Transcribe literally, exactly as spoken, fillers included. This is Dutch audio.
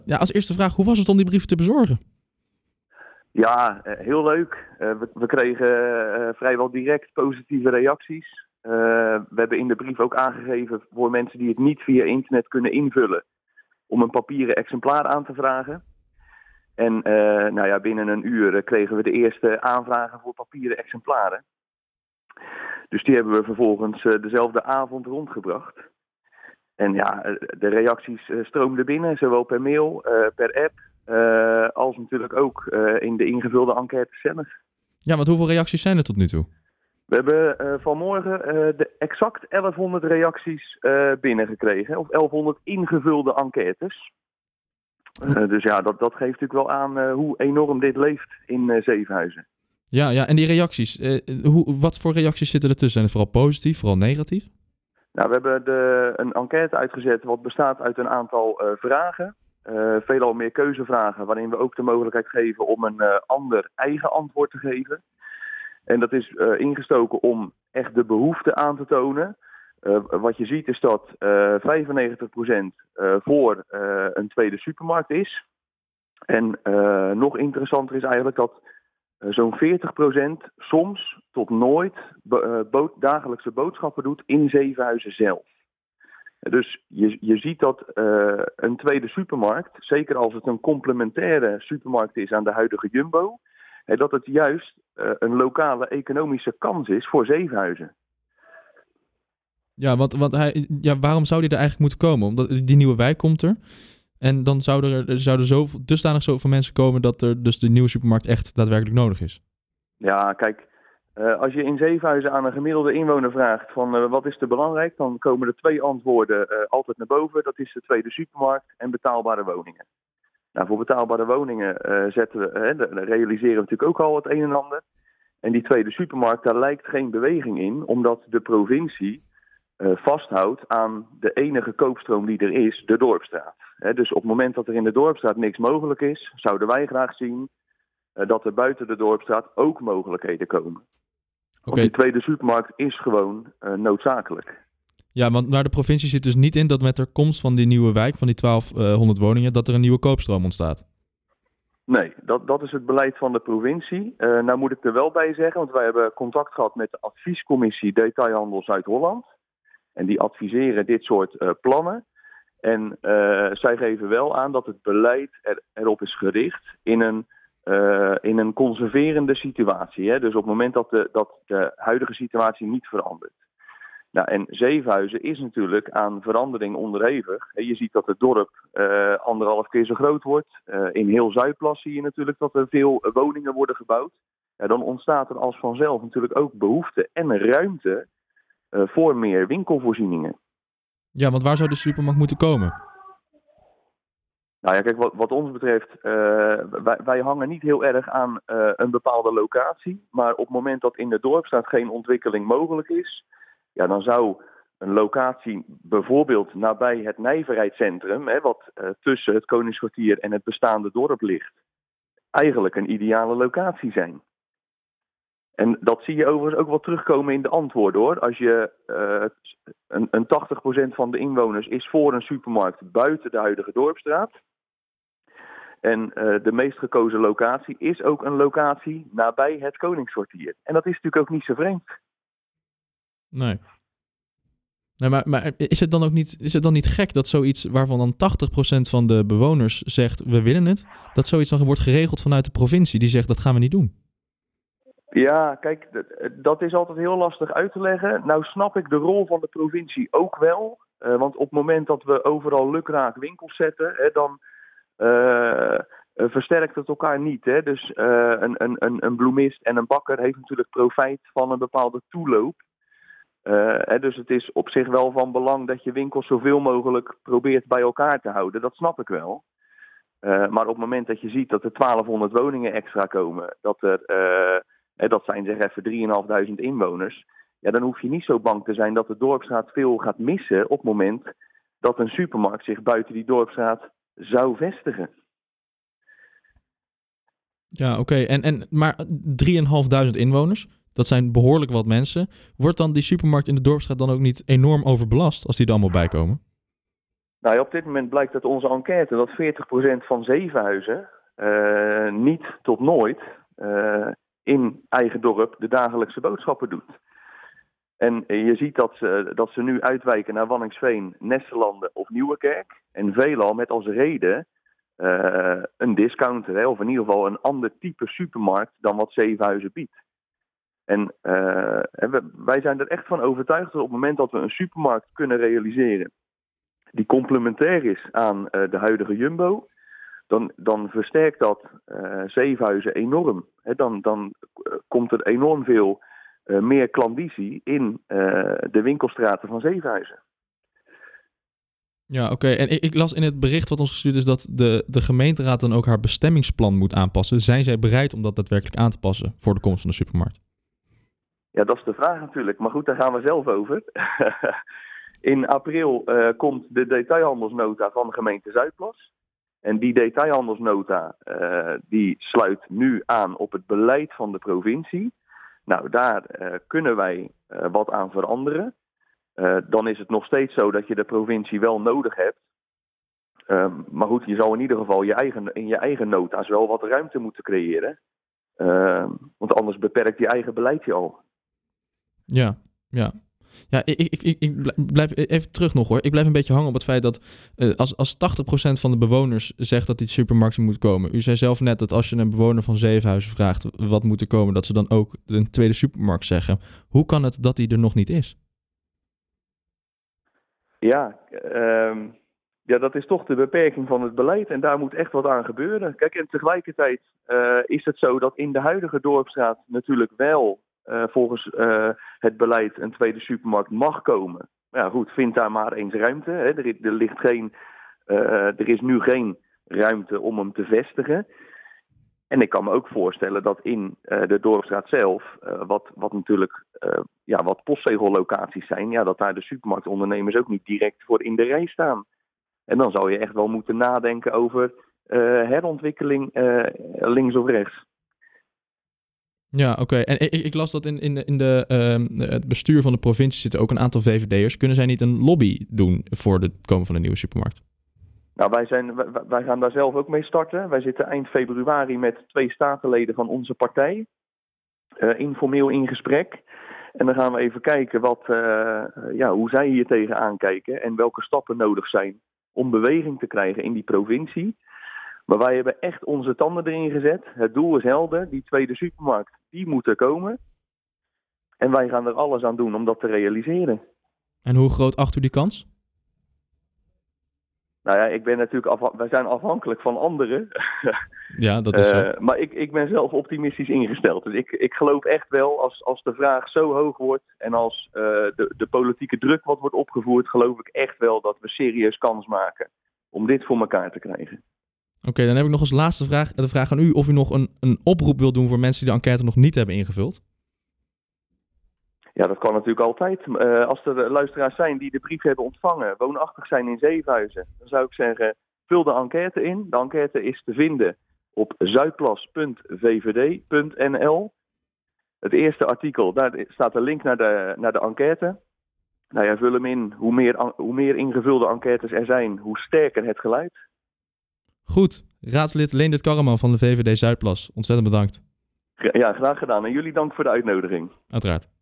Ja, als eerste vraag, hoe was het om die brief te bezorgen? Ja, uh, heel leuk. Uh, we, we kregen uh, vrijwel direct positieve reacties. Uh, we hebben in de brief ook aangegeven voor mensen die het niet via internet kunnen invullen, om een papieren exemplaar aan te vragen. En uh, nou ja, binnen een uur uh, kregen we de eerste aanvragen voor papieren exemplaren. Dus die hebben we vervolgens uh, dezelfde avond rondgebracht. En ja, de reacties uh, stroomden binnen, zowel per mail, uh, per app, uh, als natuurlijk ook uh, in de ingevulde enquête zelf. Ja, want hoeveel reacties zijn er tot nu toe? We hebben uh, vanmorgen uh, de exact elfhonderd reacties uh, binnengekregen, of elfhonderd ingevulde enquêtes. Uh, dus ja, dat, dat geeft natuurlijk wel aan uh, hoe enorm dit leeft in uh, Zevenhuizen. Ja, ja, en die reacties, uh, hoe, wat voor reacties zitten er tussen? Zijn het vooral positief, vooral negatief? Nou, we hebben de, een enquête uitgezet wat bestaat uit een aantal uh, vragen. Uh, veelal meer keuzevragen, waarin we ook de mogelijkheid geven om een uh, ander eigen antwoord te geven. En dat is uh, ingestoken om echt de behoefte aan te tonen. Uh, wat je ziet is dat uh, vijfennegentig procent uh, voor uh, een tweede supermarkt is. En uh, nog interessanter is eigenlijk dat uh, zo'n veertig procent soms tot nooit be- uh, bo- dagelijkse boodschappen doet in Zevenhuizen zelf. Dus je, je ziet dat uh, een tweede supermarkt, zeker als het een complementaire supermarkt is aan de huidige Jumbo, hè, dat het juist uh, een lokale economische kans is voor Zevenhuizen. Ja, want, want hij, ja, waarom zou die er eigenlijk moeten komen? Omdat die nieuwe wijk komt er. En dan zouden er, er zouden zo, dusdanig zoveel mensen komen dat er dus de nieuwe supermarkt echt daadwerkelijk nodig is. Ja, kijk, uh, als je in Zevenhuizen aan een gemiddelde inwoner vraagt van uh, wat is er belangrijk, dan komen er twee antwoorden uh, altijd naar boven. Dat is de tweede supermarkt en betaalbare woningen. Nou, voor betaalbare woningen uh, zetten we, uh, de, de realiseren we natuurlijk ook al het een en ander. En die tweede supermarkt, daar lijkt geen beweging in, omdat de provincie uh, vasthoudt aan de enige koopstroom die er is, de Dorpsstraat. He, dus op het moment dat er in de Dorpsstraat niks mogelijk is, zouden wij graag zien uh, dat er buiten de Dorpsstraat ook mogelijkheden komen. Want Okay. die tweede supermarkt is gewoon uh, noodzakelijk. Ja, want maar de provincie zit dus niet in dat met de komst van die nieuwe wijk, van die twaalfhonderd woningen, dat er een nieuwe koopstroom ontstaat. Nee, dat, dat is het beleid van de provincie. Uh, nou moet ik er wel bij zeggen, want wij hebben contact gehad met de adviescommissie Detailhandel Zuid-Holland. En die adviseren dit soort uh, plannen. En uh, zij geven wel aan dat het beleid er, erop is gericht in een, uh, in een conserverende situatie. Hè? Dus op het moment dat de, dat de huidige situatie niet verandert. Nou, en Zevenhuizen is natuurlijk aan verandering onderhevig. Je ziet dat het dorp uh, anderhalf keer zo groot wordt. Uh, in heel Zuidplas zie je natuurlijk dat er veel woningen worden gebouwd. Ja, dan ontstaat er als vanzelf natuurlijk ook behoefte en ruimte uh, voor meer winkelvoorzieningen. Ja, want waar zou de supermarkt moeten komen? Nou ja, kijk, wat, wat ons betreft, uh, wij, wij hangen niet heel erg aan uh, een bepaalde locatie. Maar op het moment dat in de Dorpsstraat geen ontwikkeling mogelijk is, ja, dan zou een locatie bijvoorbeeld nabij het Nijverheidscentrum, hè, wat uh, tussen het Koningskwartier en het bestaande dorp ligt, eigenlijk een ideale locatie zijn. En dat zie je overigens ook wel terugkomen in de antwoorden, hoor. Als je uh, een, een tachtig procent van de inwoners is voor een supermarkt buiten de huidige Dorpsstraat. En uh, de meest gekozen locatie is ook een locatie nabij het Koningskwartier. En dat is natuurlijk ook niet zo vreemd. Nee. Nee, maar, maar is het dan ook niet, is het dan niet gek dat zoiets waarvan dan tachtig procent van de bewoners zegt we willen het, dat zoiets dan wordt geregeld vanuit de provincie die zegt dat gaan we niet doen? Ja, kijk, dat is altijd heel lastig uit te leggen. Nou snap ik de rol van de provincie ook wel. Uh, want op het moment dat we overal lukraak winkels zetten, hè, dan uh, versterkt het elkaar niet. Hè. Dus uh, een, een, een bloemist en een bakker heeft natuurlijk profijt van een bepaalde toeloop. Uh, hè, dus het is op zich wel van belang dat je winkels zoveel mogelijk probeert bij elkaar te houden. Dat snap ik wel. Uh, maar op het moment dat je ziet dat er twaalfhonderd woningen extra komen, dat er... Uh, Hè, dat zijn zeg even drieduizend vijfhonderd inwoners. Ja, dan hoef je niet zo bang te zijn dat de Dorpsstraat veel gaat missen op het moment dat een supermarkt zich buiten die Dorpsstraat zou vestigen. Ja, oké. Okay. En, en, maar drieduizend vijfhonderd inwoners, dat zijn behoorlijk wat mensen. Wordt dan die supermarkt in de Dorpsstraat dan ook niet enorm overbelast als die er allemaal bij komen? Nou ja, op dit moment blijkt uit onze enquête dat veertig procent van zevenhuizen uh, niet tot nooit uh, in eigen dorp de dagelijkse boodschappen doet. En je ziet dat ze, dat ze nu uitwijken naar Waddinxveen, Nesselanden of Nieuwerkerk. En veelal met als reden uh, een discounter, hè, of in ieder geval een ander type supermarkt dan wat Zevenhuizen biedt. En uh, wij zijn er echt van overtuigd dat op het moment dat we een supermarkt kunnen realiseren die complementair is aan uh, de huidige Jumbo, dan, dan versterkt dat uh, Zevenhuizen enorm. He, dan dan uh, komt er enorm veel uh, meer klandizie in uh, de winkelstraten van Zevenhuizen. Ja, oké. Okay. En ik, ik las in het bericht wat ons gestuurd is dat de, de gemeenteraad dan ook haar bestemmingsplan moet aanpassen. Zijn zij bereid om dat daadwerkelijk aan te passen voor de komst van de supermarkt? Ja, dat is de vraag natuurlijk. Maar goed, daar gaan we zelf over. In april uh, komt de detailhandelsnota van de gemeente Zuidplas. En die detailhandelsnota uh, die sluit nu aan op het beleid van de provincie. Nou, daar uh, kunnen wij uh, wat aan veranderen. Uh, dan is het nog steeds zo dat je de provincie wel nodig hebt. Uh, maar goed, je zou in ieder geval je eigen, in je eigen nota's wel wat ruimte moeten creëren. Uh, want anders beperkt je eigen beleid je al. Ja, ja. Ja, ik, ik, ik, ik blijf even terug nog hoor. Ik blijf een beetje hangen op het feit dat uh, als, als tachtig procent van de bewoners zegt dat die supermarkt moet komen. U zei zelf net dat als je een bewoner van Zevenhuizen vraagt wat moet er komen, dat ze dan ook een tweede supermarkt zeggen. Hoe kan het dat die er nog niet is? Ja, uh, ja, dat is toch de beperking van het beleid en daar moet echt wat aan gebeuren. Kijk, en tegelijkertijd uh, is het zo dat in de huidige dorpsstraat natuurlijk wel Uh, volgens uh, het beleid een tweede supermarkt mag komen. Ja goed, vind daar maar eens ruimte. Hè. Er, er, ligt geen, uh, er is nu geen ruimte om hem te vestigen. En ik kan me ook voorstellen dat in uh, de dorpsstraat zelf, uh, wat, wat natuurlijk uh, ja, wat postzegellocaties zijn, ja, dat daar de supermarktondernemers ook niet direct voor in de rij staan. En dan zou je echt wel moeten nadenken over uh, herontwikkeling uh, links of rechts. Ja, oké. Okay. En ik, ik las dat in, in, de, in de, uh, het bestuur van de provincie zitten ook een aantal V V D'ers. Kunnen zij niet een lobby doen voor het komen van een nieuwe supermarkt? Nou, wij, zijn, wij, wij gaan daar zelf ook mee starten. Wij zitten eind februari met twee statenleden van onze partij uh, informeel in gesprek. En dan gaan we even kijken wat, uh, ja, hoe zij hier tegenaan kijken en welke stappen nodig zijn om beweging te krijgen in die provincie. Maar wij hebben echt onze tanden erin gezet. Het doel is helder. Die tweede supermarkt, die moet er komen. En wij gaan er alles aan doen om dat te realiseren. En hoe groot acht u die kans? Nou ja, ik ben natuurlijk afha- wij zijn afhankelijk van anderen. Ja, dat is zo. Uh, maar ik, ik ben zelf optimistisch ingesteld. Dus ik, ik geloof echt wel, als, als de vraag zo hoog wordt en als uh, de, de politieke druk wat wordt opgevoerd, geloof ik echt wel dat we serieus kans maken om dit voor elkaar te krijgen. Oké, okay, dan heb ik nog als laatste vraag, de vraag aan u of u nog een, een oproep wilt doen voor mensen die de enquête nog niet hebben ingevuld. Ja, dat kan natuurlijk altijd. Uh, als er luisteraars zijn die de brief hebben ontvangen, woonachtig zijn in Zevenhuizen, dan zou ik zeggen, vul de enquête in. De enquête is te vinden op zuidplas punt v v d punt n l. Het eerste artikel, daar staat een link naar de, naar de enquête. Nou ja, vul hem in. Hoe meer, hoe meer ingevulde enquêtes er zijn, hoe sterker het geluid. Goed. Raadslid Leendert Karreman van de V V D Zuidplas. Ontzettend bedankt. Ja, graag gedaan. En jullie dank voor de uitnodiging. Uiteraard.